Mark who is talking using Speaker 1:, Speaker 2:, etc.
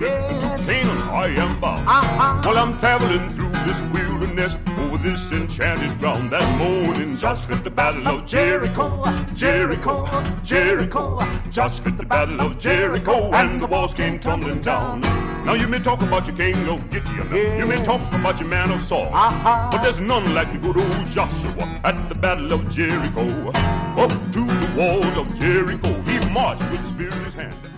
Speaker 1: To Canaan I am bound. While I'm traveling through this wilderness, over this enchanted ground, that morning Josh fit the battle of Jericho, Jericho, Jericho. Josh fit the battle of Jericho, and the walls came tumbling down. Now you may talk about your king of Gideon, you may talk about your man of Saul, but there's none like the good old Joshua at the battle of Jericho. Up to the walls of Jericho he marched with the spear in his hand.